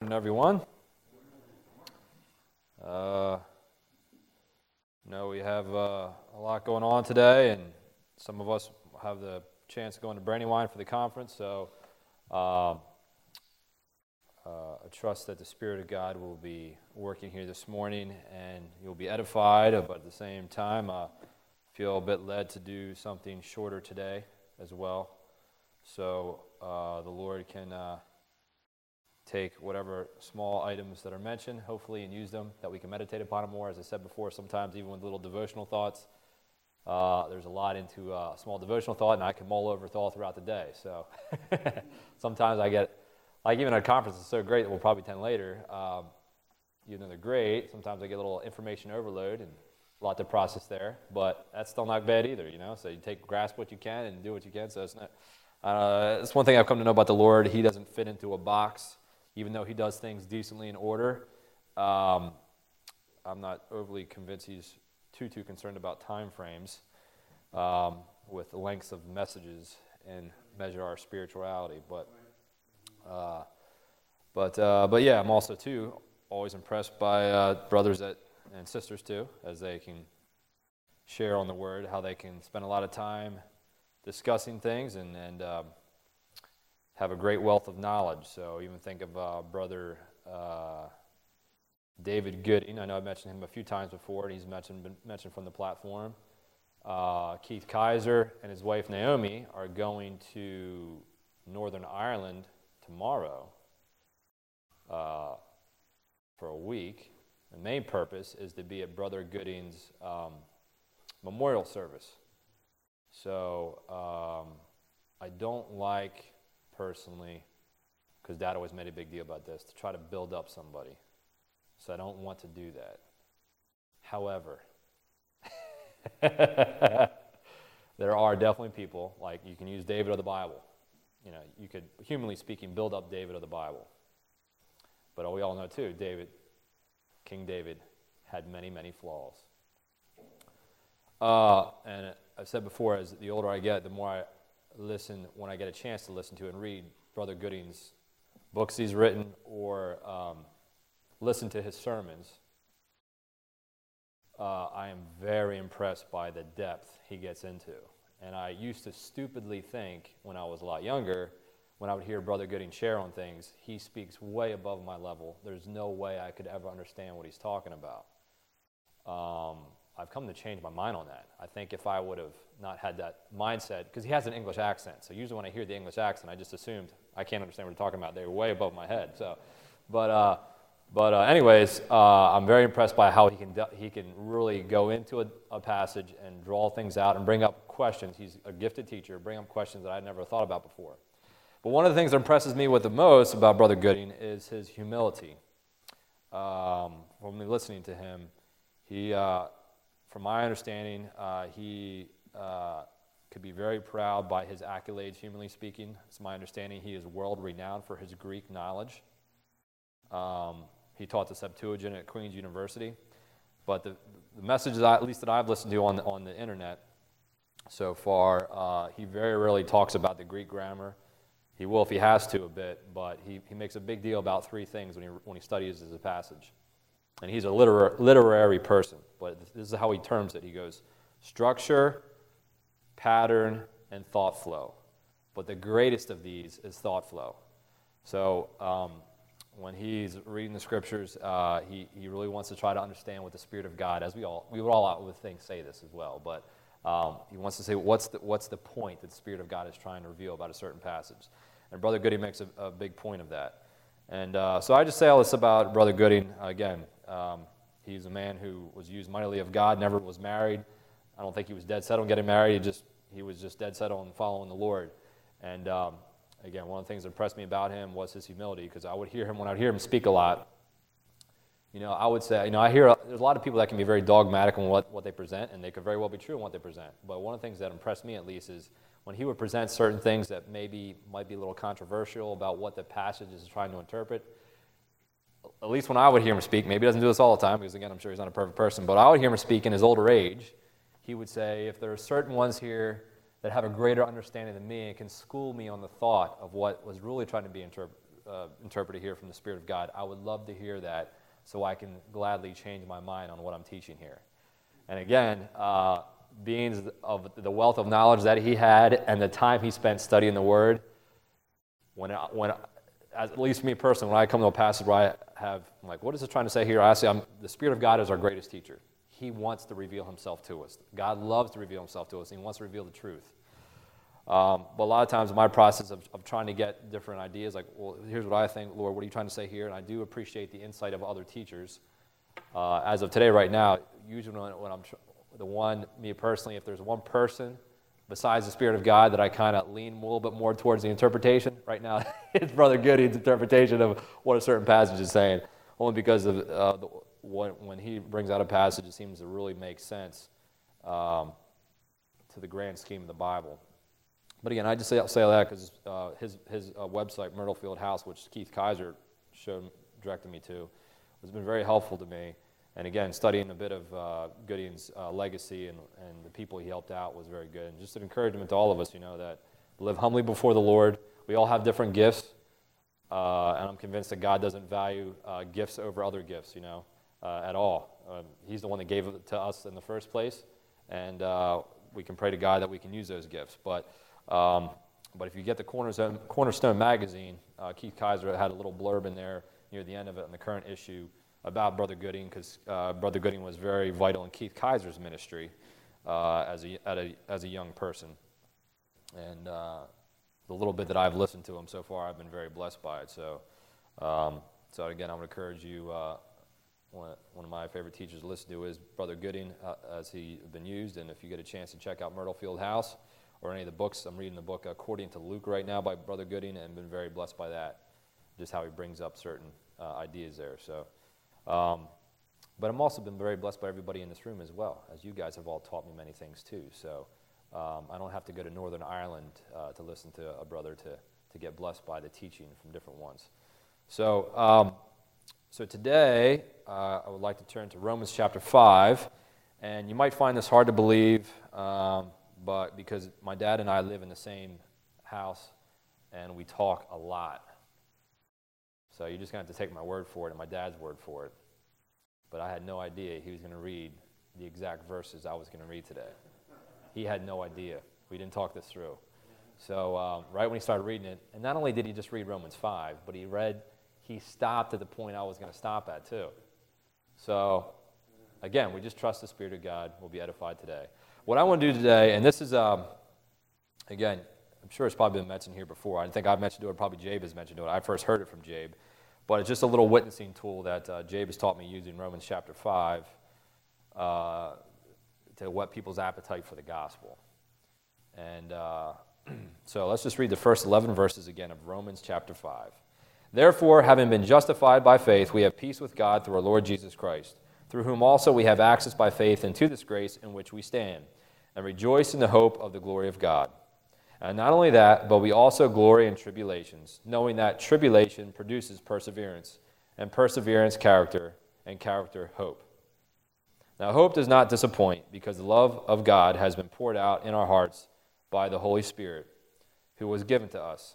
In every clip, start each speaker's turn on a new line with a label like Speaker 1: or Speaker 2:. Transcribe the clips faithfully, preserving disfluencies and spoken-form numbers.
Speaker 1: morning, everyone. Uh, no, we have uh, a lot going on today, and some of us have the chance to go into Brandywine for the conference, so uh, uh, I trust that the Spirit of God will be working here this morning, and you'll be edified, but at the same time, I uh, feel a bit led to do something shorter today as well, so uh, the Lord can uh, take whatever small items that are mentioned, hopefully, and use them, that we can meditate upon them more. As I said before, sometimes even with little devotional thoughts, uh, there's a lot into uh, a small devotional thought, and I can mull over thought throughout the day. So sometimes I get, like even at a conference, it's so great that we'll probably attend later. Um, even though they're great, sometimes I get a little information overload and a lot to process there, but that's still not bad either, you know? So you take, grasp what you can and do what you can. So it's not, uh, it's one thing I've come to know about the Lord. He doesn't fit into a box. Even though he does things decently in order, um, I'm not overly convinced he's too, too concerned about time frames um, with the lengths of messages and measure our spirituality. But, uh, but, uh, but yeah, I'm also, too, always impressed by uh, brothers that, and sisters, too, as they can share on the Word, how they can spend a lot of time discussing things and, and um, have a great wealth of knowledge. So even think of uh, Brother uh, David Gooding. I know I've mentioned him a few times before, and he's mentioned been mentioned from the platform. Uh, Keith Kaiser and his wife Naomi are going to Northern Ireland tomorrow uh, for a week. The main purpose is to be at Brother Gooding's um, memorial service. So um, I don't like, personally, because Dad always made a big deal about this, to try to build up somebody. So I don't want to do that. However, there are definitely people, like you can use David of the Bible. You know, you could, humanly speaking, build up David of the Bible. But we all know, too, David, King David, had many, many flaws. Uh, and I've said before, as the older I get, the more I listen, when I get a chance to listen to and read Brother Gooding's books he's written, or um, listen to his sermons, uh, I am very impressed by the depth he gets into. And I used to stupidly think, when I was a lot younger, when I would hear Brother Gooding share on things, he speaks way above my level. There's no way I could ever understand what he's talking about. Um, I've come to change my mind on that. I think if I would have not had that mindset, because he has an English accent, so usually when I hear the English accent, I just assumed I can't understand what he's talking about. They were way above my head. So, but uh, but uh, anyways, uh, I'm very impressed by how he can he can really go into a, a passage and draw things out and bring up questions. He's a gifted teacher, bring up questions that I never thought about before. But one of the things that impresses me with the most about Brother Gooding is his humility. Um, when we're listening to him, he. Uh, From my understanding, uh, he uh, could be very proud by his accolades, humanly speaking. It's my understanding he is world-renowned for his Greek knowledge. Um, he taught the Septuagint at Queen's University. But the, the messages, I, at least that I've listened to on, on the internet so far, uh, he very rarely talks about the Greek grammar. He will if he has to a bit, but he, he makes a big deal about three things when he, when he studies the passage. And he's a literar- literary person, but this is how he terms it. He goes, structure, pattern, and thought flow. But the greatest of these is thought flow. So um, when he's reading the scriptures, uh, he, he really wants to try to understand what the Spirit of God, as we all, we would all out with things say this as well, but um, he wants to say what's the, what's the point that the Spirit of God is trying to reveal about a certain passage. And Brother Gooding makes a, a big point of that. And uh, so I just say all this about Brother Gooding. Again, um, he's a man who was used mightily of God, never was married. I don't think he was dead set on getting married. He just he was just dead set on following the Lord. And um, again, one of the things that impressed me about him was his humility, because I would hear him, when I would hear him speak a lot, you know, I would say, you know, I hear, there's a lot of people that can be very dogmatic on what, what they present, and they could very well be true in what they present. But one of the things that impressed me, at least, is when he would present certain things that maybe might be a little controversial about what the passage is trying to interpret, at least when I would hear him speak, maybe he doesn't do this all the time, because again, I'm sure he's not a perfect person, but I would hear him speak in his older age. He would say, if there are certain ones here that have a greater understanding than me and can school me on the thought of what was really trying to be interpreted, uh, interpreted here from the Spirit of God, I would love to hear that so I can gladly change my mind on what I'm teaching here. And again, uh, being of the wealth of knowledge that he had and the time he spent studying the Word, when, I, when I, at least me personally, when I come to a passage where I have, I'm like, what is it trying to say here? I say, I'm, the Spirit of God is our greatest teacher. He wants to reveal himself to us. God loves to reveal himself to us, and he wants to reveal the truth. Um, but a lot of times in my process of, of trying to get different ideas, like, well, here's what I think, Lord, what are you trying to say here? And I do appreciate the insight of other teachers. Uh, as of today, right now, usually when, when I'm tr- the one, me personally, if there's one person besides the Spirit of God that I kind of lean a little bit more towards the interpretation, right now it's Brother Goody's interpretation of what a certain passage is saying, only because of uh, the, when, when he brings out a passage, it seems to really make sense um, to the grand scheme of the Bible. But again, I just say, say that because uh, his, his uh, website, Myrtle Field House, which Keith Kaiser showed, directed me to, has been very helpful to me. And again, studying a bit of uh, Gideon's uh, legacy and, and the people he helped out was very good. And just an encouragement to all of us, you know, that live humbly before the Lord. We all have different gifts, uh, and I'm convinced that God doesn't value uh, gifts over other gifts, you know, uh, at all. Um, he's the one that gave it to us in the first place, and uh, we can pray to God that we can use those gifts. But Um, but if you get the Cornerstone, Cornerstone magazine, uh, Keith Kaiser had a little blurb in there near the end of it in the current issue about Brother Gooding, because uh, Brother Gooding was very vital in Keith Kaiser's ministry uh, as, a, at a, as a young person. And uh, the little bit that I've listened to him so far, I've been very blessed by it. So, um, so again, I would encourage you, uh, one, one of my favorite teachers to listen to is Brother Gooding, uh, as he's been used. And if you get a chance to check out Myrtle Field House, or any of the books. I'm reading the book According to Luke right now by Brother Gooding, and been very blessed by that, just how he brings up certain uh, ideas there. So, um, but I'm also been very blessed by everybody in this room as well, as you guys have all taught me many things too. So um, I don't have to go to Northern Ireland uh, to listen to a brother to, to get blessed by the teaching from different ones. So, um, so today uh, I would like to turn to Romans chapter five, and you might find this hard to believe, um, but because my dad and I live in the same house, and we talk a lot. So you're just going to have to take my word for it and my dad's word for it. But I had no idea he was going to read the exact verses I was going to read today. He had no idea. We didn't talk this through. So um, right when he started reading it, and not only did he just read Romans five, but he read, he stopped at the point I was going to stop at too. So again, we just trust the Spirit of God. We'll be edified today. What I want to do today, and this is, um, again, I'm sure it's probably been mentioned here before. I think I've mentioned it, or probably Jabe has mentioned it. I first heard it from Jabe. But it's just a little witnessing tool that uh, Jabe has taught me using Romans chapter five uh, to whet people's appetite for the gospel. And uh, so let's just read the first eleven verses again of Romans chapter five. Therefore, having been justified by faith, we have peace with God through our Lord Jesus Christ, through whom also we have access by faith into this grace in which we stand, and rejoice in the hope of the glory of God. And not only that, but we also glory in tribulations, knowing that tribulation produces perseverance, and perseverance character, and character hope. Now hope does not disappoint, because the love of God has been poured out in our hearts by the Holy Spirit, who was given to us.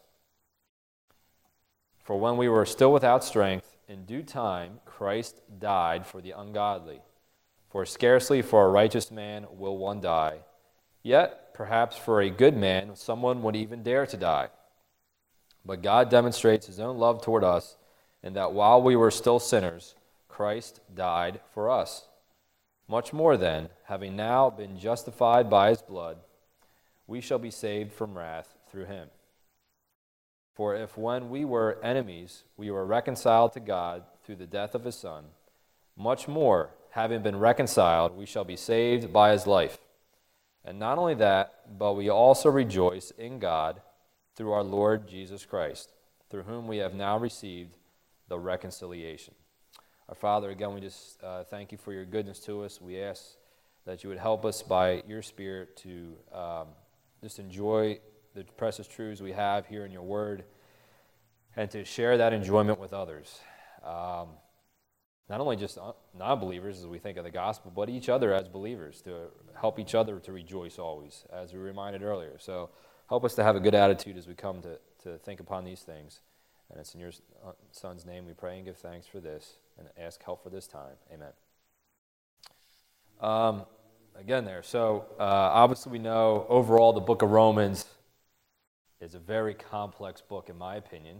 Speaker 1: For when we were still without strength, in due time Christ died for the ungodly. For scarcely for a righteous man will one die, yet perhaps for a good man someone would even dare to die. But God demonstrates his own love toward us, in that while we were still sinners, Christ died for us. Much more then, having now been justified by his blood, we shall be saved from wrath through him. For if when we were enemies, we were reconciled to God through the death of his Son, much more, having been reconciled, we shall be saved by his life. And not only that, but we also rejoice in God through our Lord Jesus Christ, through whom we have now received the reconciliation. Our Father, again, we just uh, thank you for your goodness to us. We ask that you would help us by your Spirit to um, just enjoy the precious truths we have here in your word, and to share that enjoyment with others. Um, not only just non-believers as we think of the gospel, but each other as believers, to help each other to rejoice always, as we reminded earlier. So help us to have a good attitude as we come to, to think upon these things. And it's in your Son's name we pray and give thanks for this and ask help for this time. Amen. Um, again there, so uh, obviously we know overall the book of Romans is a very complex book in my opinion,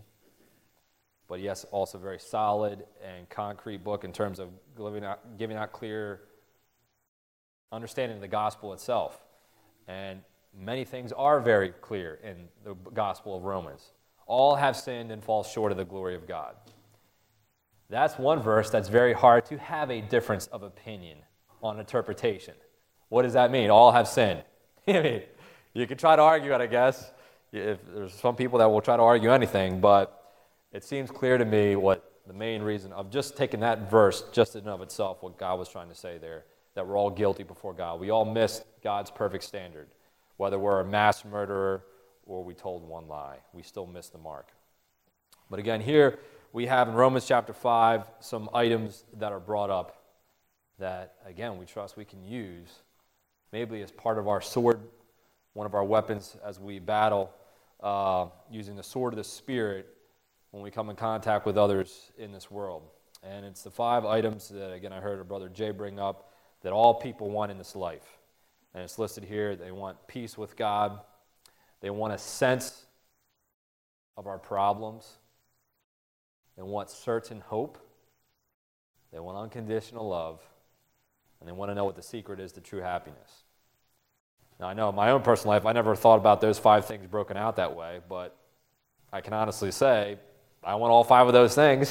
Speaker 1: but yes, also a very solid and concrete book in terms of giving out, giving out clear understanding of the gospel itself. And many things are very clear in the gospel of Romans. All have sinned and fall short of the glory of God. That's one verse that's very hard to have a difference of opinion on interpretation. What does that mean? All have sinned. I mean, you can try to argue it, I guess. If there's some people that will try to argue anything, but it seems clear to me what the main reason of just taking that verse just in and of itself, what God was trying to say there, that we're all guilty before God. We all missed God's perfect standard. Whether we're a mass murderer or we told one lie, we still miss the mark. But again, here we have in Romans chapter five some items that are brought up that, again, we trust we can use maybe as part of our sword, one of our weapons as we battle, uh, using the sword of the Spirit when we come in contact with others in this world. And it's the five items that, again, I heard our brother Jay bring up that all people want in this life. And it's listed here. They want peace with God. They want a sense of our problems. They want certain hope. They want unconditional love. And they want to know what the secret is to true happiness. Now, I know in my own personal life, I never thought about those five things broken out that way, but I can honestly say I want all five of those things.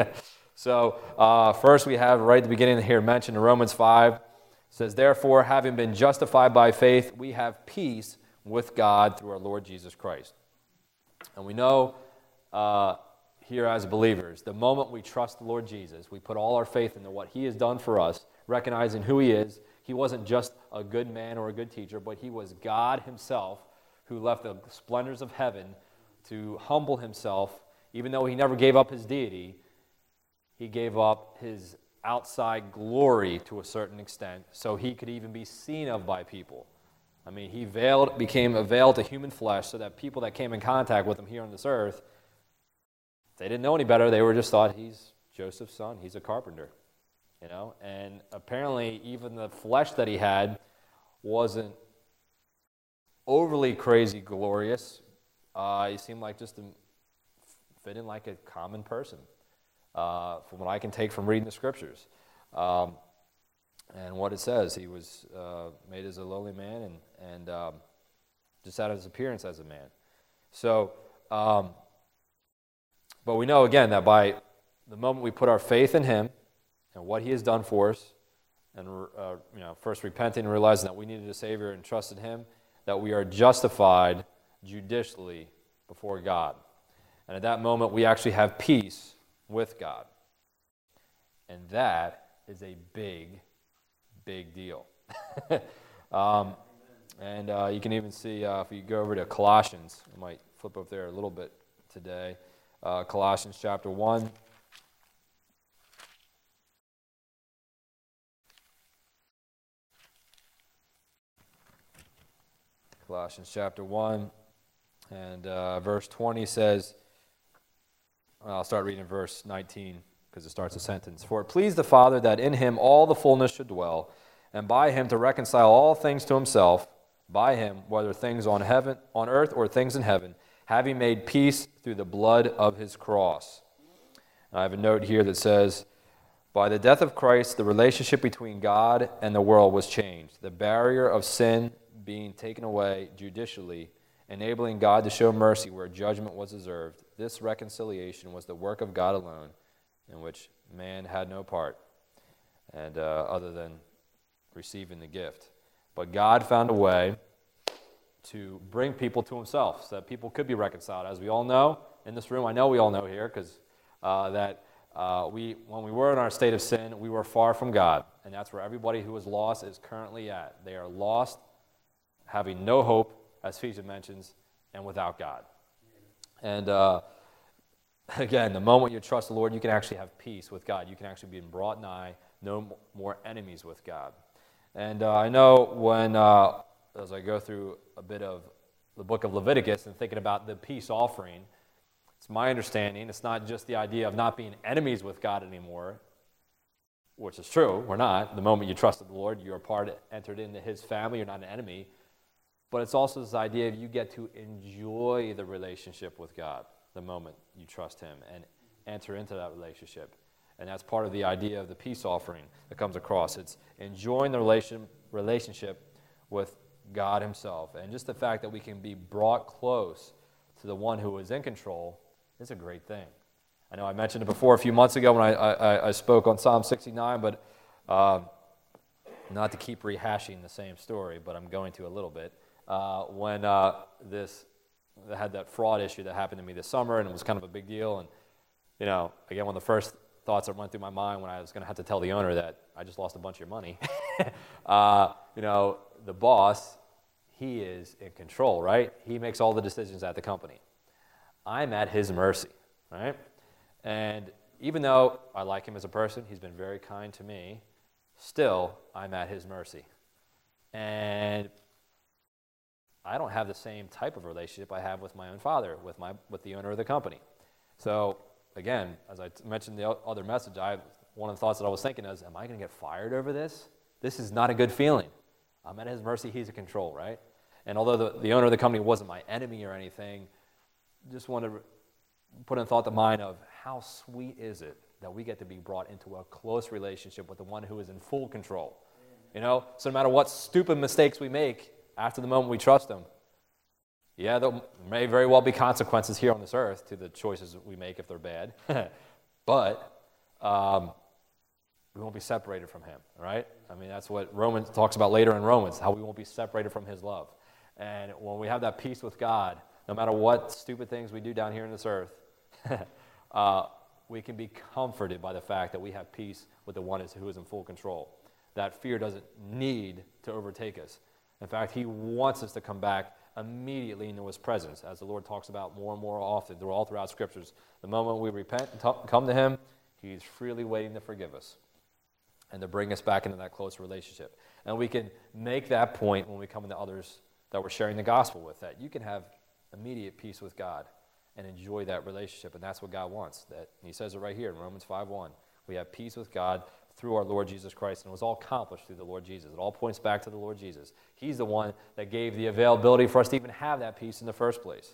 Speaker 1: So uh, first we have right at the beginning here mentioned in Romans five, it says, therefore, having been justified by faith, we have peace with God through our Lord Jesus Christ. And we know uh, here as believers, the moment we trust the Lord Jesus, we put all our faith into what he has done for us, recognizing who he is. He wasn't just a good man or a good teacher, but he was God himself who left the splendors of heaven to humble himself. Even though he never gave up his deity, he gave up his outside glory to a certain extent so he could even be seen of by people. I mean, he veiled, became a veil to human flesh so that people that came in contact with him here on this earth, they didn't know any better. They were just thought, he's Joseph's son. He's a carpenter. You know, and apparently even the flesh that he had wasn't overly crazy glorious. Uh, he seemed like just a, fit in like a common person, uh, from what I can take from reading the scriptures. Um, and what it says, he was uh, made as a lowly man and, and um, just had his appearance as a man. So, um, but we know again that by the moment we put our faith in him, and what he has done for us, and uh, you know, first repenting and realizing that we needed a Savior and trusted him, that we are justified judicially before God. And at that moment, we actually have peace with God. And that is a big, big deal. um, and uh, you can even see, uh, if you go over to Colossians, I might flip up there a little bit today, uh, Colossians chapter one. Colossians chapter one and uh, verse twenty says, I'll start reading verse nineteen because it starts a sentence. For it pleased the Father that in him all the fullness should dwell, and by him to reconcile all things to himself, by him, whether things on heaven, on earth or things in heaven, having made peace through the blood of his cross. And I have a note here that says, by the death of Christ, the relationship between God and the world was changed. The barrier of sin being taken away judicially, enabling God to show mercy where judgment was deserved. This reconciliation was the work of God alone, in which man had no part, and uh, other than receiving the gift. But God found a way to bring people to himself so that people could be reconciled. As we all know in this room, I know we all know here, because uh, that uh, we, when we were in our state of sin, we were far from God, and that's where everybody who is lost is currently at. They are lost, having no hope, as Ephesians mentions, and without God. And uh, again, the moment you trust the Lord, you can actually have peace with God. You can actually be brought nigh, no more enemies with God. And uh, I know when, uh, as I go through a bit of the book of Leviticus and thinking about the peace offering, It's my understanding. It's not just the idea of not being enemies with God anymore, which is true. We're not. The moment you trusted the Lord, you're a part, entered into his family. You're not an enemy. But it's also this idea of you get to enjoy the relationship with God the moment you trust him and enter into that relationship. And that's part of the idea of the peace offering that comes across. It's enjoying the relation, relationship with God himself. And just the fact that we can be brought close to the one who is in control is a great thing. I know I mentioned it before a few months ago when I, I, I spoke on Psalm sixty-nine, but uh, not to keep rehashing the same story, but I'm going to a little bit. Uh, when uh, this I had that fraud issue that happened to me this summer, and it was kind of a big deal. And, you know, again, one of the first thoughts that went through my mind when I was going to have to tell the owner that I just lost a bunch of your money, uh, you know, the boss, he is in control, right? He makes all the decisions at the company. I'm at his mercy, right? And even though I like him as a person, he's been very kind to me, still, I'm at his mercy. And I don't have the same type of relationship I have with my own father, with my with the owner of the company. So, again, as I t- mentioned in the other message, I one of the thoughts that I was thinking is, am I going to get fired over this? This is not a good feeling. I'm at his mercy. He's in control, right? And although the, the owner of the company wasn't my enemy or anything, just wanted to put in thought the mind of how sweet is it that we get to be brought into a close relationship with the one who is in full control. You know, so no matter what stupid mistakes we make, after the moment we trust him, yeah, there may very well be consequences here on this earth to the choices that we make if they're bad, but um, we won't be separated from him, right? I mean, that's what Romans talks about later in Romans, how we won't be separated from his love. And when we have that peace with God, no matter what stupid things we do down here on this earth, uh, we can be comforted by the fact that we have peace with the one who is in full control. That fear doesn't need to overtake us. In fact, he wants us to come back immediately into his presence, as the Lord talks about more and more often through all throughout Scriptures. The moment we repent and t- come to him, he's freely waiting to forgive us and to bring us back into that close relationship. And we can make that point when we come into others that we're sharing the gospel with, that you can have immediate peace with God and enjoy that relationship, and that's what God wants. That he says it right here in Romans five one. We have peace with God through our Lord Jesus Christ, and it was all accomplished through the Lord Jesus. It all points back to the Lord Jesus. He's the one that gave the availability for us to even have that peace in the first place.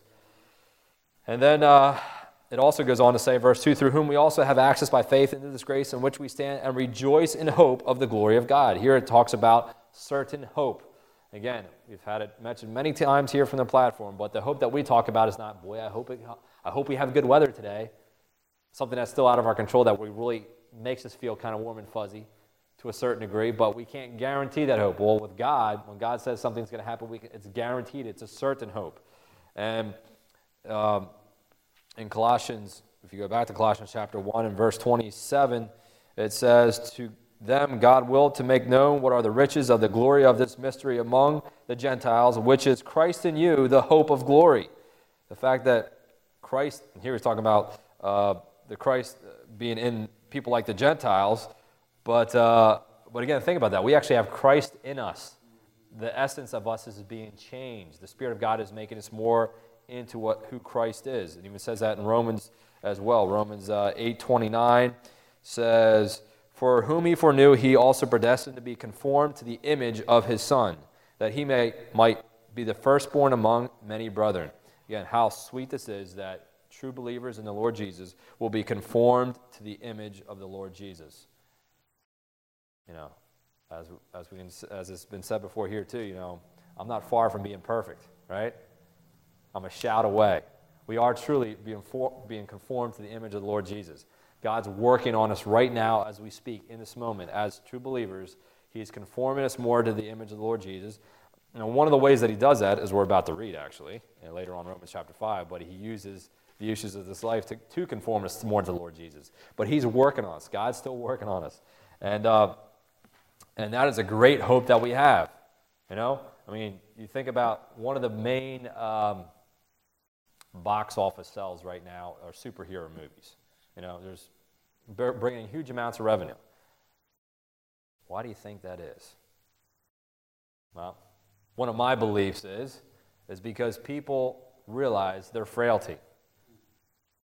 Speaker 1: And then uh, it also goes on to say, verse two, through whom we also have access by faith into this grace in which we stand and rejoice in hope of the glory of God. Here it talks about certain hope. Again, we've had it mentioned many times here from the platform, but the hope that we talk about is not, boy, I hope it, I hope we have good weather today. Something that's still out of our control that we really makes us feel kind of warm and fuzzy to a certain degree, but we can't guarantee that hope. Well, with God, when God says something's going to happen, we can, it's guaranteed. It's a certain hope. And um, in Colossians, if you go back to Colossians chapter one and verse twenty-seven, it says, to them God willed to make known what are the riches of the glory of this mystery among the Gentiles, which is Christ in you, the hope of glory. The fact that Christ, and here he's talking about uh, the Christ being in people like the Gentiles, but uh, but again, think about that. We actually have Christ in us. The essence of us is being changed. The Spirit of God is making us more into what who Christ is. It even says that in Romans as well. Romans uh, eight twenty-nine says, for whom he foreknew, he also predestined to be conformed to the image of his Son, that he may might be the firstborn among many brethren. Again, how sweet this is that true believers in the Lord Jesus will be conformed to the image of the Lord Jesus. You know, as as we as it's been said before here too, you know, I'm not far from being perfect, right? I'm a shout away. We are truly being for, being conformed to the image of the Lord Jesus. God's working on us right now as we speak in this moment as true believers. He's conforming us more to the image of the Lord Jesus. You know, one of the ways that he does that is we're about to read actually, and later on in Romans chapter five, but he uses the issues of this life to, to conform us more to the Lord Jesus. But he's working on us. God's still working on us. And uh, and that is a great hope that we have. You know, I mean, you think about one of the main um, box office sells right now are superhero movies. You know, there's bringing huge amounts of revenue. Why do you think that is? Well, one of my beliefs is, is because people realize their frailty.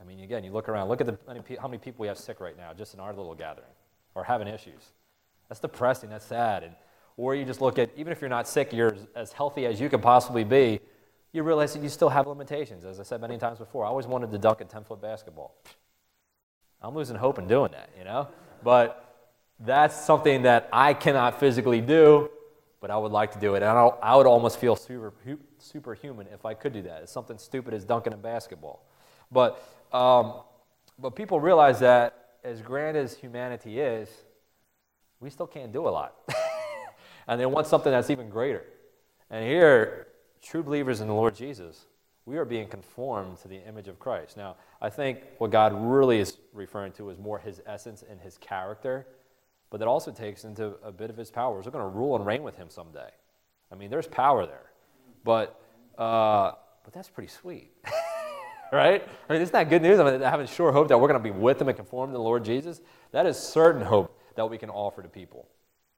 Speaker 1: I mean, again, you look around, look at the many, pe- how many people we have sick right now just in our little gathering or having issues. That's depressing, that's sad. And, or you just look at, even if you're not sick, you're as, as healthy as you can possibly be, you realize that you still have limitations. As I said many times before, I always wanted to dunk a ten-foot basketball. I'm losing hope in doing that, you know? But that's something that I cannot physically do, but I would like to do it. And I, I would almost feel super, superhuman if I could do that. It's something stupid as dunking a basketball. But, um, but people realize that as grand as humanity is, we still can't do a lot. And they want something that's even greater. And here, true believers in the Lord Jesus, we are being conformed to the image of Christ. Now, I think what God really is referring to is more his essence and his character, but that also takes into a bit of his power. We're going to rule and reign with him someday. I mean, there's power there. But uh, but that's pretty sweet. Right? I mean, isn't that good news? I mean, having sure hope that we're going to be with him and conformed to the Lord Jesus, that is certain hope that we can offer to people.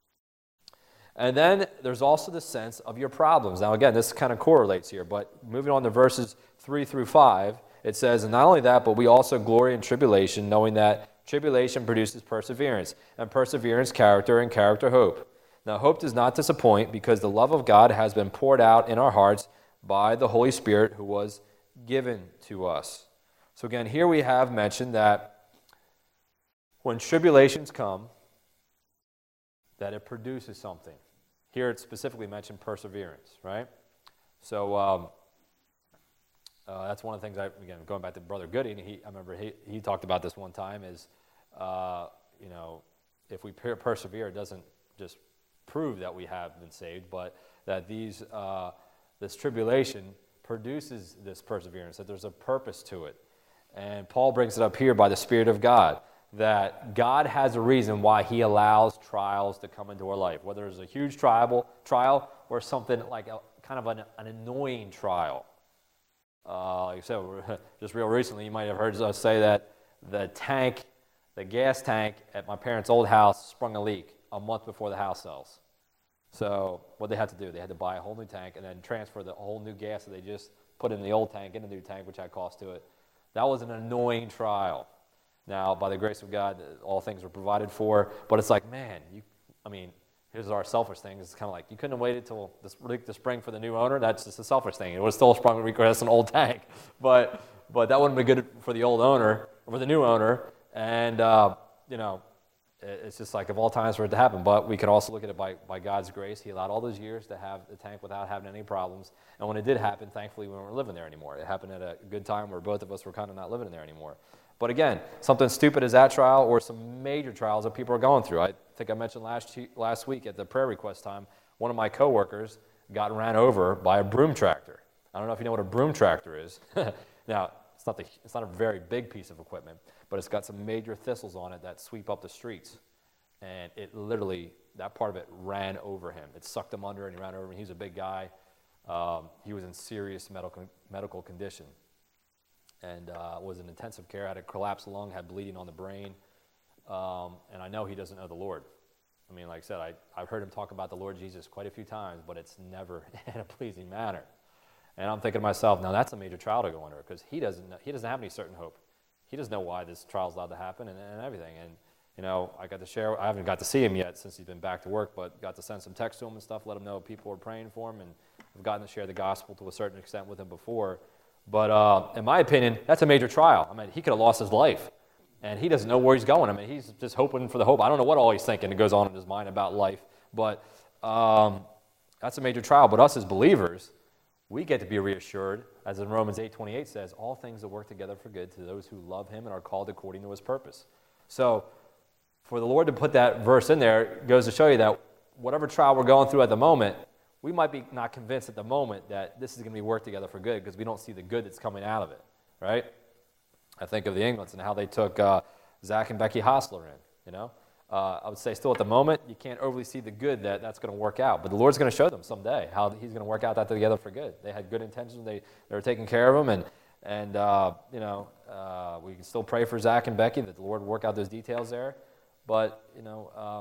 Speaker 1: And then there's also the sense of your problems. Now, again, this kind of correlates here, but moving on to verses three through five, it says, and not only that, but we also glory in tribulation, knowing that tribulation produces perseverance, and perseverance, character, and character, hope. Now, hope does not disappoint, because the love of God has been poured out in our hearts by the Holy Spirit who was given to us. So again, here we have mentioned that when tribulations come, that it produces something. Here it specifically mentioned perseverance, right? So um, uh, that's one of the things, I, again, going back to Brother Gooding, he, I remember he, he talked about this one time is, uh, you know, if we per- persevere, it doesn't just prove that we have been saved, but that these uh, this tribulation produces this perseverance, that there's a purpose to it. And Paul brings it up here by the Spirit of God, that God has a reason why he allows trials to come into our life, whether it's a huge trial, trial or something like a, kind of an, an annoying trial. Uh, like I said, just real recently, you might have heard us say that the tank, the gas tank at my parents' old house sprung a leak a month before the house sells. So what they had to do, they had to buy a whole new tank and then transfer the whole new gas that they just put in the old tank in the new tank, which had cost to it. That was an annoying trial. Now, by the grace of God, all things were provided for, but it's like, man, you, I mean, here's our selfish thing. It's kind of like, you couldn't have waited till the, the spring for the new owner. That's just a selfish thing. It was still sprung because an old tank, but but that wouldn't be good for the old owner, or for the new owner, and, uh, you know, it's just like of all times for it to happen. But we can also look at it by, by God's grace. He allowed all those years to have the tank without having any problems. And when it did happen, thankfully, we weren't living there anymore. It happened at a good time where both of us were kind of not living in there anymore. But again, something stupid as that trial or some major trials that people are going through. I think I mentioned last last week at the prayer request time, one of my coworkers got ran over by a broom tractor. I don't know if you know what a broom tractor is. Now, it's not, the, it's not a very big piece of equipment, but it's got some major thistles on it that sweep up the streets. And it literally, that part of it ran over him. It sucked him under and he ran over him. He's a big guy. Um, he was in serious medical medical condition and uh, was in intensive care, had a collapsed lung, had bleeding on the brain. Um, and I know he doesn't know the Lord. I mean, like I said, I, I've heard him talk about the Lord Jesus quite a few times, but it's never in a pleasing manner. And I'm thinking to myself, now that's a major trial to go under because he doesn't know, he doesn't have any certain hope. He doesn't know why this trial's allowed to happen and, and everything. And, you know, I got to share, I haven't got to see him yet since he's been back to work, but got to send some text to him and stuff, let him know people were praying for him, and I've gotten to share the gospel to a certain extent with him before. But uh, in my opinion, that's a major trial. I mean, he could have lost his life, and he doesn't know where he's going. I mean, he's just hoping for the hope. I don't know what all he's thinking that goes on in his mind about life, but um, that's a major trial. But us as believers, we get to be reassured, as in Romans eight twenty-eight says, all things that work together for good to those who love him and are called according to his purpose. So for the Lord to put that verse in there goes to show you that whatever trial we're going through at the moment, we might be not convinced at the moment that this is going to be worked together for good because we don't see the good that's coming out of it, right? I think of the Englands and how they took uh, Zach and Becky Hostler in, you know? Uh, I would say still at the moment, you can't overly see the good that that's going to work out. But the Lord's going to show them someday how he's going to work out that together for good. They had good intentions. They, they were taking care of them. And, and uh, you know, uh, we can still pray for Zach and Becky that the Lord would work out those details there. But, you know, um,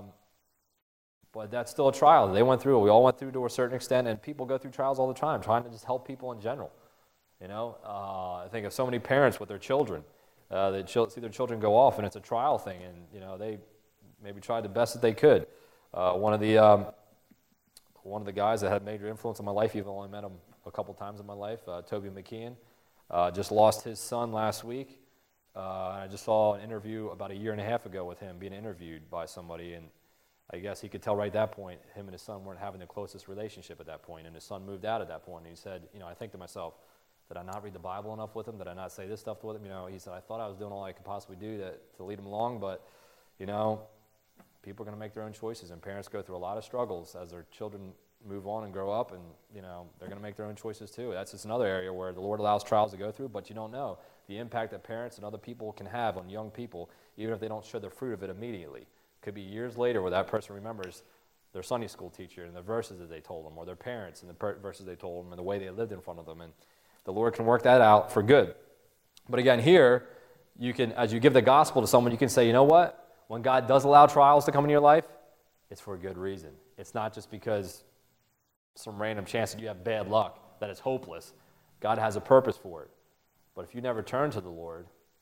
Speaker 1: but that's still a trial. They went through it. We all went through to a certain extent. And people go through trials all the time, trying to just help people in general. You know, uh, I think of so many parents with their children Uh, they chil- see their children go off, and it's a trial thing, and you know they maybe tried the best that they could. Uh, one of the um, one of the guys that had major influence on my life, even though I only met him a couple times in my life, uh, Toby McKeon, uh, just lost his son last week. Uh, and I just saw an interview about a year and a half ago with him being interviewed by somebody, and I guess he could tell right at that point him and his son weren't having the closest relationship at that point, and his son moved out at that point, and he said, you know, I think to myself, did I not read the Bible enough with him? Did I not say this stuff with him? You know, he said, I thought I was doing all I could possibly do to, to lead him along, but, you know, people are going to make their own choices, and parents go through a lot of struggles as their children move on and grow up, and, you know, they're going to make their own choices too. That's just another area where the Lord allows trials to go through, but you don't know the impact that parents and other people can have on young people, even if they don't show the fruit of it immediately. Could be years later where that person remembers their Sunday school teacher and the verses that they told them, or their parents and the per- verses they told them, and the way they lived in front of them, and the Lord can work that out for good. But again, here, you can, as you give the gospel to someone, you can say, you know what? When God does allow trials to come into your life, it's for a good reason. It's not just because some random chance that you have bad luck, that it's hopeless. God has a purpose for it. But if you never turn to the Lord,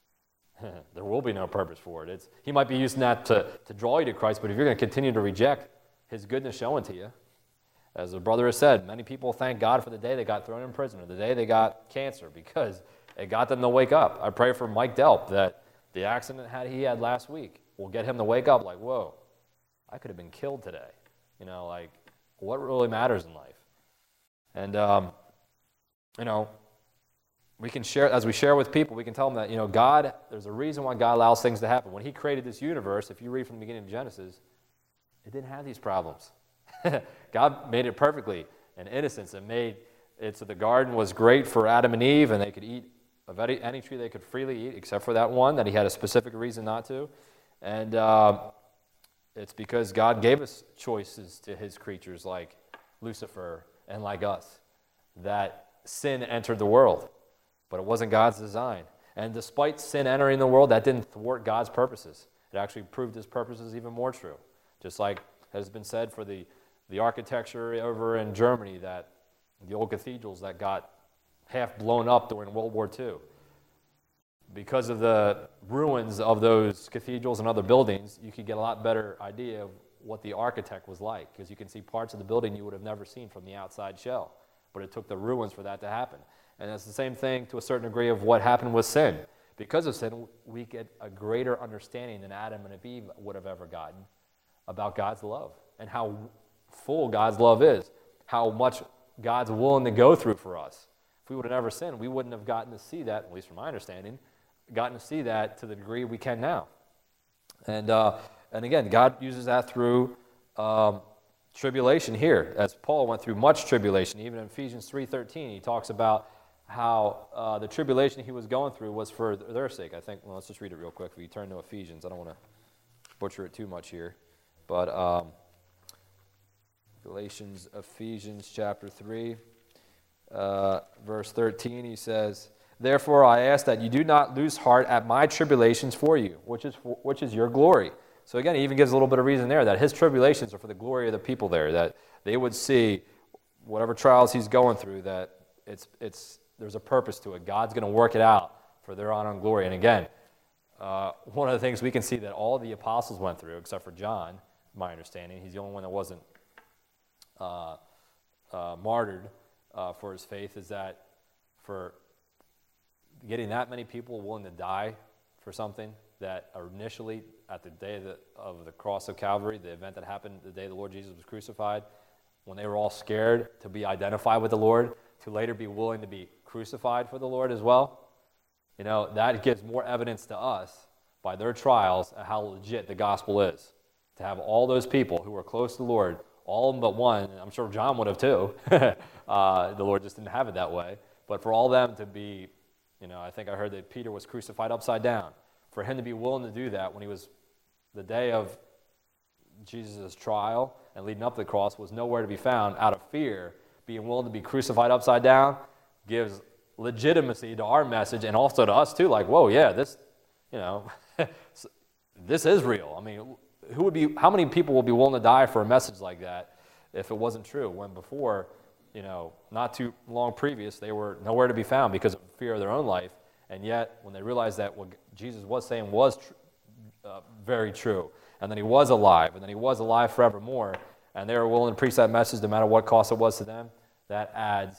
Speaker 1: there will be no purpose for it. It's, he might be using that to, to draw you to Christ, but if you're going to continue to reject his goodness showing to you, as the brother has said, many people thank God for the day they got thrown in prison or the day they got cancer because it got them to wake up. I pray for Mike Delp that the accident had he had last week will get him to wake up like, whoa, I could have been killed today. You know, like, what really matters in life? And, um, you know, we can share, as we share with people, we can tell them that, you know, God, there's a reason why God allows things to happen. When he created this universe, if you read from the beginning of Genesis, it didn't have these problems. God made it perfectly in innocence and made it so the garden was great for Adam and Eve, and they could eat of any, any tree they could freely eat, except for that one that he had a specific reason not to. And uh, it's because God gave us choices to his creatures like Lucifer and like us, that sin entered the world. But it wasn't God's design. And despite sin entering the world, that didn't thwart God's purposes. It actually proved his purposes even more true. Just like has been said for the, the architecture over in Germany, that the old cathedrals that got half blown up during World War Two. Because of the ruins of those cathedrals and other buildings, you could get a lot better idea of what the architect was like, because you can see parts of the building you would have never seen from the outside shell. But it took the ruins for that to happen. And it's the same thing to a certain degree of what happened with sin. Because of sin, we get a greater understanding than Adam and Eve would have ever gotten about God's love and how full God's love is, how much God's willing to go through for us. If we would have never sinned, we wouldn't have gotten to see that, at least from my understanding, gotten to see that to the degree we can now. And uh, and again, God uses that through um, tribulation here, as Paul went through much tribulation. Even in Ephesians three thirteen, he talks about how uh, the tribulation he was going through was for their sake. I think, well, let's just read it real quick. If you turn to Ephesians, I don't want to butcher it too much here. But um, Galatians, Ephesians chapter three, uh, verse thirteen, he says, "Therefore I ask that you do not lose heart at my tribulations for you, which is for, which is your glory." So again, he even gives a little bit of reason there, that his tribulations are for the glory of the people there, that they would see whatever trials he's going through, that it's it's there's a purpose to it. God's going to work it out for their honor and glory. And again, uh, one of the things we can see that all the apostles went through, except for John, my understanding, he's the only one that wasn't uh, uh, martyred uh, for his faith, is that for getting that many people willing to die for something that initially, at the day of the, of the cross of Calvary, the event that happened the day the Lord Jesus was crucified, when they were all scared to be identified with the Lord, to later be willing to be crucified for the Lord as well, you know, that gives more evidence to us by their trials of how legit the gospel is. To have all those people who were close to the Lord, all of them but one, and I'm sure John would have too, uh, the Lord just didn't have it that way, but for all them to be, you know, I think I heard that Peter was crucified upside down. For him to be willing to do that when he was, the day of Jesus' trial and leading up to the cross was nowhere to be found out of fear, being willing to be crucified upside down gives legitimacy to our message and also to us too, like, whoa, yeah, this, you know, this is real. I mean, who would be, how many people will be willing to die for a message like that if it wasn't true, when before, you know, not too long previous, they were nowhere to be found because of fear of their own life, And yet, when they realized that what Jesus was saying was tr- uh, very true, and that he was alive, and that he was alive forevermore, and they were willing to preach that message no matter what cost it was to them, that adds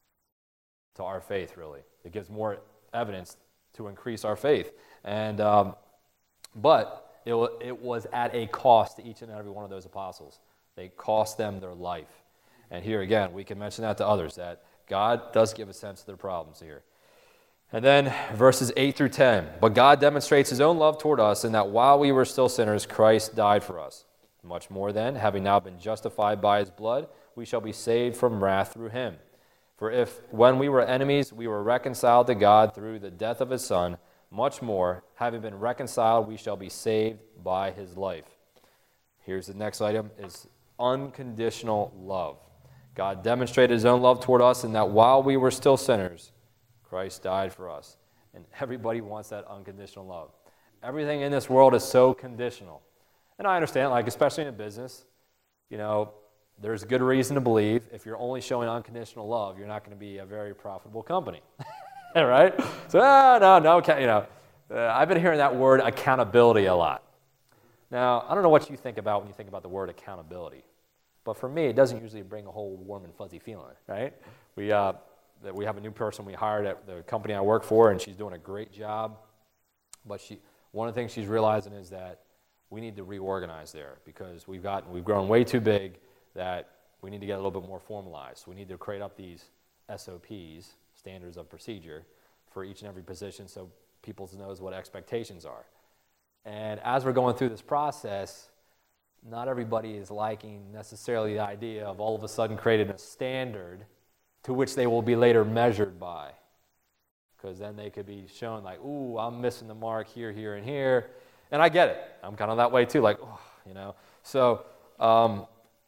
Speaker 1: to our faith, really. It gives more evidence to increase our faith. And um, but it, w- it was at a cost to each and every one of those apostles. They cost them their life. And here again, we can mention that to others, that God does give a sense of their problems here. And then verses eight through ten. But God demonstrates his own love toward us in that while we were still sinners, Christ died for us. Much more then, having now been justified by his blood, we shall be saved from wrath through him. For if, when we were enemies, we were reconciled to God through the death of his Son, much more, having been reconciled, we shall be saved by his life. Here's the next item, is unconditional love. God demonstrated his own love toward us in that while we were still sinners, Christ died for us. And everybody wants that unconditional love. Everything in this world is so conditional. And I understand, like especially in business, you know, there's good reason to believe if you're only showing unconditional love, you're not going to be a very profitable company. Right? So, ah, no, no, you know, uh, I've been hearing that word accountability a lot. Now, I don't know what you think about when you think about the word accountability, but for me, it doesn't usually bring a whole warm and fuzzy feeling, right? We, uh, we have a new person we hired at the company I work for, and she's doing a great job, but she, one of the things she's realizing is that we need to reorganize there because we've gotten, we've grown way too big that we need to get a little bit more formalized. We need to create up these S O Ps, standards of procedure, for each and every position so people knows what expectations are. And as we're going through this process, not everybody is liking necessarily the idea of all of a sudden creating a standard to which they will be later measured by. Because then they could be shown like, ooh, I'm missing the mark here, here, and here. And I get it. I'm kind of that way too, like, oh, you know. So, um,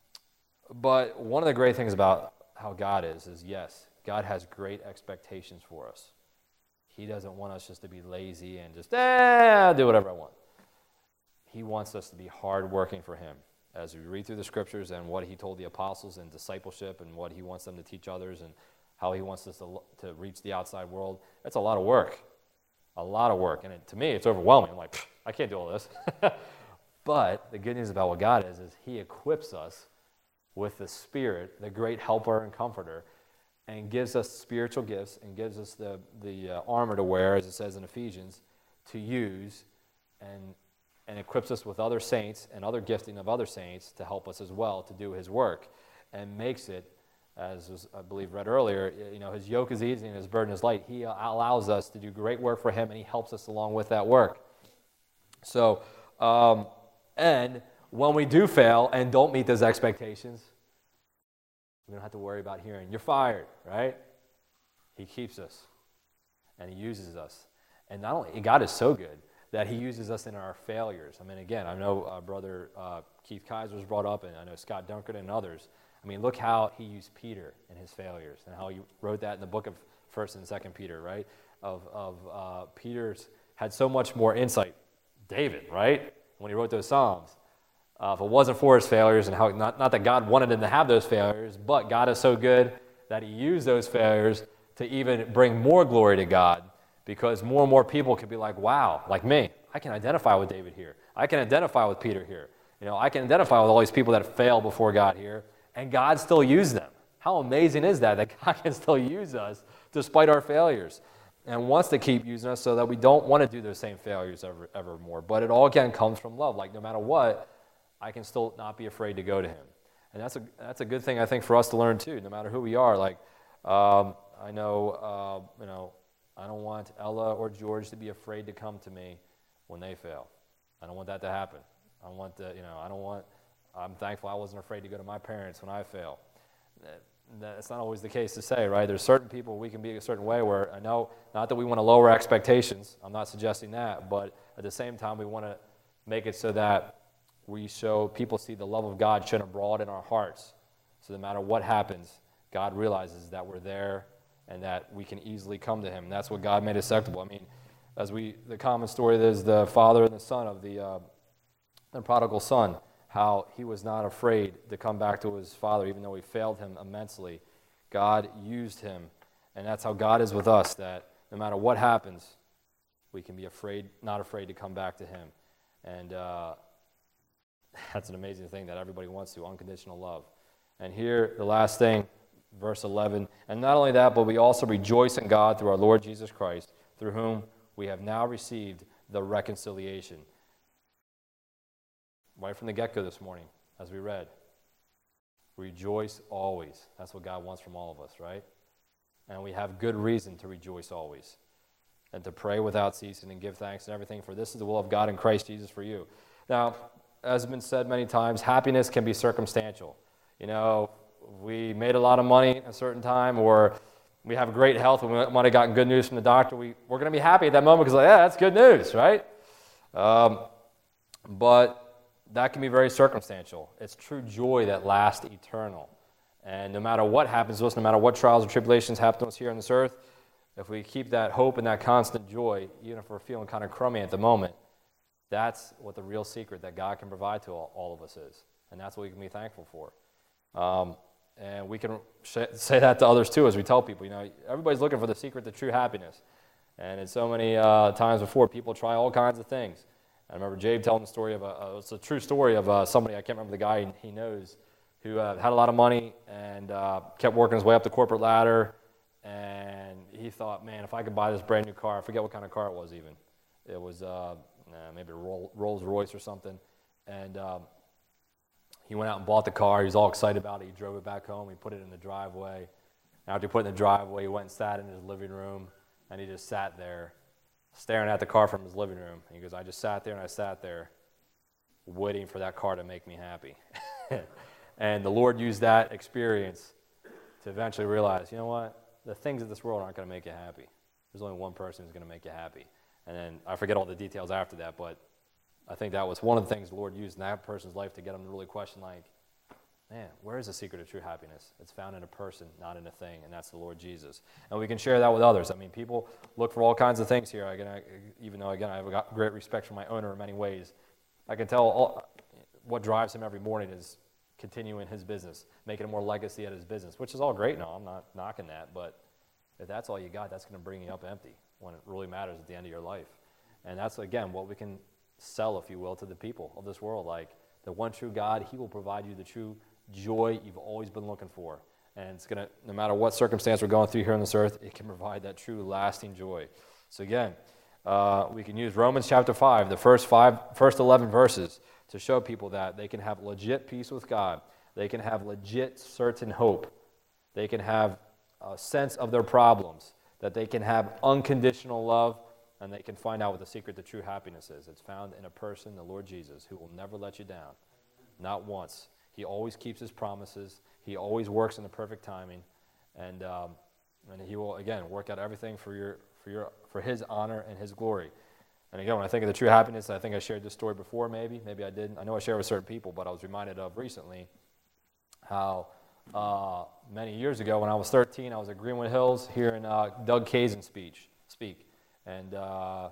Speaker 1: but one of the great things about how God is, is yes, God has great expectations for us. He doesn't want us just to be lazy and just, eh, do whatever I want. He wants us to be hardworking for him. As we read through the scriptures and what he told the apostles in discipleship and what he wants them to teach others and how he wants us to, to reach the outside world, it's a lot of work. A lot of work. And it, to me, it's overwhelming. I'm like, I can't do all this. But the good news about what God is, is he equips us with the Spirit, the great helper and comforter, and gives us spiritual gifts and gives us the, the uh, armor to wear, as it says in Ephesians, to use, and, and equips us with other saints and other gifting of other saints to help us as well to do his work, and makes it, as was, I believe read earlier, you know, his yoke is easy and his burden is light. He allows us to do great work for him, and he helps us along with that work. So, um, and when we do fail and don't meet those expectations, we don't have to worry about hearing, you're fired, right? He keeps us, and he uses us. And not only, God is so good that he uses us in our failures. I mean, again, I know uh, Brother uh, Keith Kaiser was brought up, and I know Scott Duncan and others. I mean, look how he used Peter in his failures, and how he wrote that in the book of First and Second Peter, right? Of, of uh, Peter's had so much more insight. David, right? When he wrote those Psalms. Uh, if it wasn't for his failures, and how not, not that God wanted him to have those failures, but God is so good that he used those failures to even bring more glory to God, because more and more people could be like, wow, like me, I can identify with David here. I can identify with Peter here. You know, I can identify with all these people that fail before God here, and God still used them. How amazing is that, that God can still use us despite our failures, and wants to keep using us so that we don't want to do those same failures ever, ever more. But it all, again, comes from love. Like, no matter what, I can still not be afraid to go to him. And that's a that's a good thing, I think, for us to learn too, no matter who we are. Like, um, I know, uh, you know, I don't want Ella or George to be afraid to come to me when they fail. I don't want that to happen. I want the, you know, I don't want, I'm thankful I wasn't afraid to go to my parents when I fail. That, that's not always the case to say, right? There's certain people we can be a certain way where, I know, not that we want to lower expectations, I'm not suggesting that, but at the same time we want to make it so that we show, people see the love of God shed abroad in our hearts. So no matter what happens, God realizes that we're there and that we can easily come to him. And that's what God made acceptable. I mean, as we, the common story is the father and the son of the, uh, the prodigal son, how he was not afraid to come back to his father, even though he failed him immensely. God used him, and that's how God is with us, that no matter what happens, we can be afraid, not afraid to come back to him. And uh, that's an amazing thing that everybody wants to, unconditional love. And here, the last thing, verse eleven, and not only that, but we also rejoice in God through our Lord Jesus Christ, through whom we have now received the reconciliation. Right from the get-go this morning, as we read, rejoice always. That's what God wants from all of us, right? And we have good reason to rejoice always, and to pray without ceasing and give thanks and everything, for this is the will of God in Christ Jesus for you. Now, as has been said many times, happiness can be circumstantial. You know, we made a lot of money at a certain time, or we have great health and we might have gotten good news from the doctor. We, we're going to be happy at that moment because, like, yeah, that's good news, right? Um, but that can be very circumstantial. It's true joy that lasts eternal. And no matter what happens to us, no matter what trials or tribulations happen to us here on this earth, if we keep that hope and that constant joy, even if we're feeling kind of crummy at the moment, that's what the real secret that God can provide to all, all of us is. And that's what we can be thankful for. Um, and we can sh- say that to others too, as we tell people, you know, everybody's looking for the secret to true happiness. And in so many uh, times before, people try all kinds of things. I remember Jabe telling the story of a, uh, it's a true story of uh, somebody, I can't remember the guy he knows, who uh, had a lot of money and uh, kept working his way up the corporate ladder. And he thought, man, if I could buy this brand new car, I forget what kind of car it was even. It was uh, maybe a Rolls Royce or something. And um, he went out and bought the car. He was all excited about it. He drove it back home. He put it in the driveway. After he put it in the driveway, he went and sat in his living room. And he just sat there, staring at the car from his living room. And he goes, I just sat there and I sat there waiting for that car to make me happy. And the Lord used that experience to eventually realize, you know what? The things of this world aren't going to make you happy. There's only one person who's going to make you happy. And then I forget all the details after that, but I think that was one of the things the Lord used in that person's life to get him to really question, like, man, where is the secret of true happiness? It's found in a person, not in a thing, and that's the Lord Jesus. And we can share that with others. I mean, people look for all kinds of things here. Again, I, even though, again, I have a great respect for my owner in many ways, I can tell all, what drives him every morning is continuing his business, making more legacy at his business, which is all great. No, I'm not knocking that, but if that's all you got, that's going to bring you up empty when it really matters at the end of your life. And that's, again, what we can sell, if you will, to the people of this world. Like, the one true God, he will provide you the true joy you've always been looking for. And it's going to, no matter what circumstance we're going through here on this earth, it can provide that true lasting joy. So again, uh, we can use Romans chapter five, the first five, first eleven verses, to show people that they can have legit peace with God. They can have legit certain hope. They can have a sense of their problems, that they can have unconditional love, and they can find out what the secret to true happiness is. It's found in a person, the Lord Jesus, who will never let you down, not once. He always keeps his promises. He always works in the perfect timing, and um, and he will, again, work out everything for your for your for his honor and his glory. And again, when I think of the true happiness, I think I shared this story before, maybe, maybe I didn't. I know I shared with certain people, but I was reminded of recently how uh, many years ago, when I was thirteen, I was at Greenwood Hills hearing uh, Doug Kazin speech speak, and uh,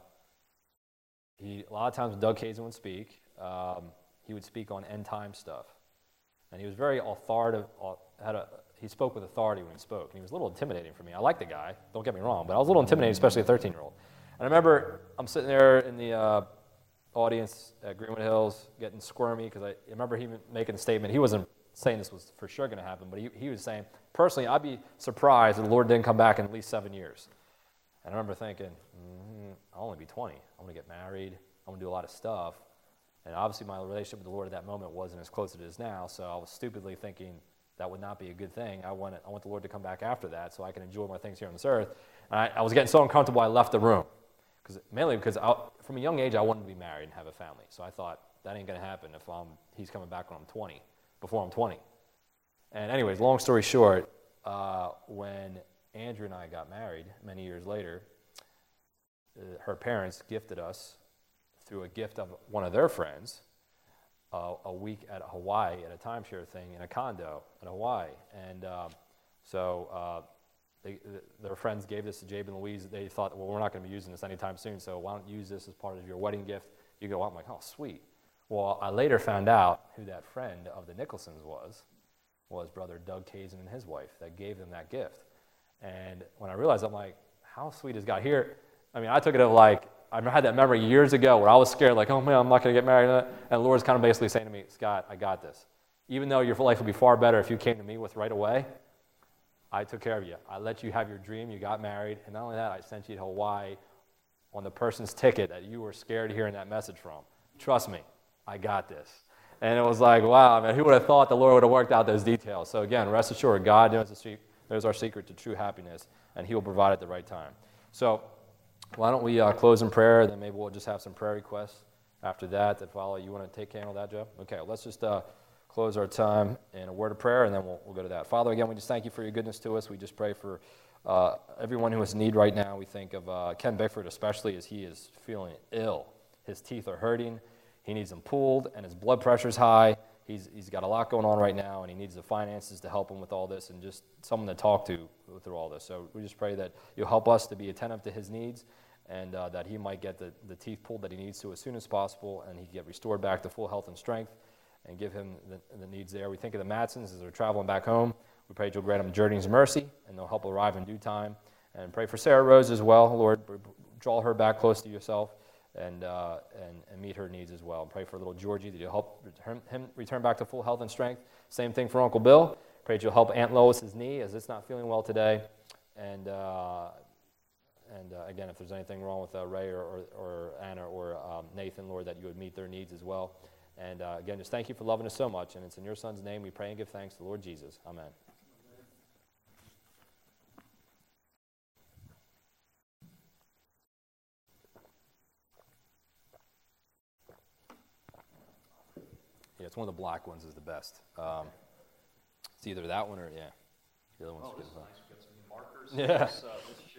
Speaker 1: he a lot of times when Doug Kazin would speak, um, he would speak on end time stuff. And he was very authoritative, had a, he spoke with authority when he spoke. And he was a little intimidating for me. I like the guy, don't get me wrong, but I was a little intimidating, especially a thirteen-year-old. And I remember I'm sitting there in the uh, audience at Greenwood Hills getting squirmy because I, I remember him making a statement. He wasn't saying this was for sure going to happen, but he, he was saying, personally, I'd be surprised if the Lord didn't come back in at least seven years. And I remember thinking, mm, I'll only be twenty. I'm going to get married. I'm going to do a lot of stuff. And obviously my relationship with the Lord at that moment wasn't as close as it is now, so I was stupidly thinking that would not be a good thing. I wanted, I want the Lord to come back after that so I can enjoy my things here on this earth. And I, I was getting so uncomfortable I left the room, because mainly because I, from a young age I wanted to be married and have a family. So I thought, that ain't going to happen if I'm, he's coming back when I'm twenty, before I'm twenty. And anyways, long story short, uh, when Andrew and I got married many years later, uh, her parents gifted us, through a gift of one of their friends, uh, a week at Hawaii at a timeshare thing in a condo in Hawaii. And um, so uh, they, their friends gave this to Jabe and Louise. They thought, well, we're not going to be using this anytime soon, so why don't you use this as part of your wedding gift? You go out. I'm like, oh, sweet. Well, I later found out who that friend of the Nicholsons was, was brother Doug Kazin and his wife that gave them that gift. And when I realized, I'm like, how sweet is God? Here, I mean, I took it of like, I had that memory years ago where I was scared, like, oh man, I'm not going to get married. And the Lord's kind of basically saying to me, Scott, I got this. Even though your life would be far better if you came to me with right away, I took care of you. I let you have your dream. You got married. And not only that, I sent you to Hawaii on the person's ticket that you were scared of hearing that message from. Trust me, I got this. And it was like, wow, man, who would have thought the Lord would have worked out those details? So again, rest assured, God knows, the, knows our secret to true happiness, and he will provide at the right time. So why don't we uh, close in prayer, then maybe we'll just have some prayer requests after that that follow. You want to take handle that, Joe? Okay, well, let's just uh, close our time in a word of prayer, and then we'll, we'll go to that. Father, again, we just thank you for your goodness to us. We just pray for uh, everyone who is in need right now. We think of uh, Ken Bickford especially as he is feeling ill. His teeth are hurting. He needs them pulled, and his blood pressure's high. He's He's got a lot going on right now, and he needs the finances to help him with all this and just someone to talk to through all this. So we just pray that you'll help us to be attentive to his needs, and uh, that he might get the, the teeth pulled that he needs to as soon as possible, and he can get restored back to full health and strength, and give him the, the needs there. We think of the Matsons as they're traveling back home. We pray you'll grant them journey's mercy, and they'll help arrive in due time. And pray for Sarah Rose as well. Lord, draw her back close to yourself, and uh, and, and meet her needs as well. And pray for little Georgie that you'll help return, him return back to full health and strength. Same thing for Uncle Bill. Pray that you'll help Aunt Lois's knee as it's not feeling well today. And uh, And uh, again, if there's anything wrong with uh, Ray or, or, or Anna or um, Nathan, Lord, that you would meet their needs as well. And uh, again, just thank you for loving us so much. And it's in your Son's name we pray and give thanks to the Lord Jesus. Amen. Yeah, it's one of the black ones is the best. Um, it's either that one or, yeah. The other one's
Speaker 2: oh,
Speaker 1: good.
Speaker 2: This is nice. We got some new markers.
Speaker 1: Yeah.
Speaker 2: This, uh, this